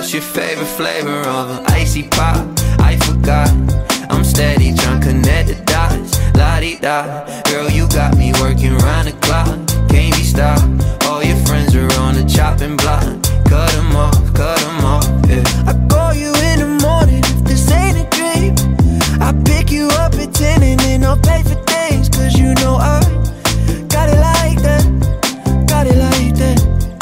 What's your favorite flavor of an icy pop? I forgot. I'm steady trying to connect the dots. La-di-da. Girl, you got me working round the clock. Can't be stopped. All your friends are on the chopping block. Cut them off, yeah. I call you in the morning if this ain't a dream. I pick you up at 10 and then I'll pay for things. Cause you know I got it like that. Got it like that.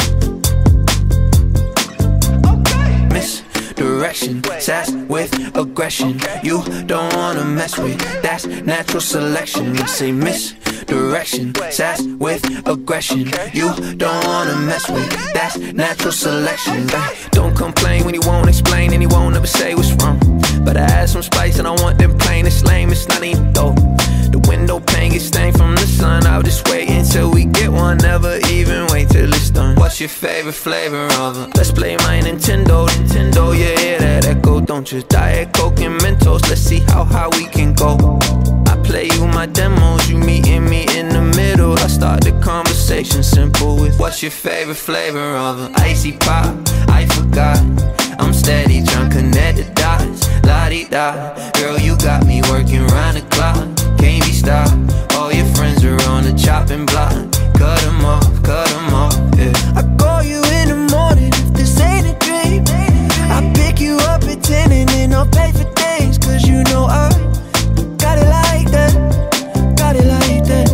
Okay. Misdirection, sass with aggression. You don't wanna mess with, that's natural selection. You say misdirection, sass with aggression. You don't wanna mess with, that's natural selection. Don't complain when you won't explain and you won't ever say what's wrong. But I add some spice and I want them plain. It's lame, it's not even dope. The window pane gets stained from the sun. I'll just wait until we get one. Never even wait till it's done. What's your favorite flavor of it? Let's play my Nintendo, yeah, hear that echo, don't you? Diet Coke and Mentos, let's see how high we can go. I play you my demos, you meeting me in the middle. I start the conversation simple with what's your favorite flavor of an icy pop? I forgot. I'm steady trying to connect the dots. La-di-da. Girl, you got me working round the clock. Can't be stopped. All your friends are on the chopping block. Cut them off, yeah. I call you in the morning if this ain't a dream. I pick you up at 10 and then I'll pay for things. Cause you know I got it like that. Got it like that.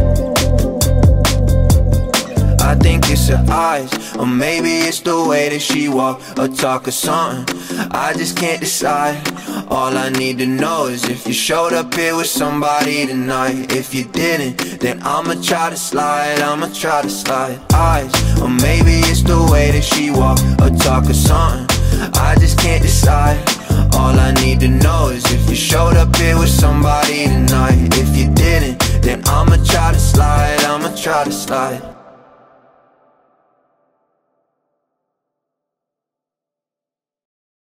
I think it's her eyes, or maybe it's the way that she walk or talk or something. I just can't decide. All I need to know is if you showed up here with somebody tonight. If you didn't, then I'ma try to slide. Eyes, or maybe it's the way that she walk or talk or something. I just can't decide. All I need to know is if you showed up here with somebody tonight. If you didn't, then I'ma try to slide.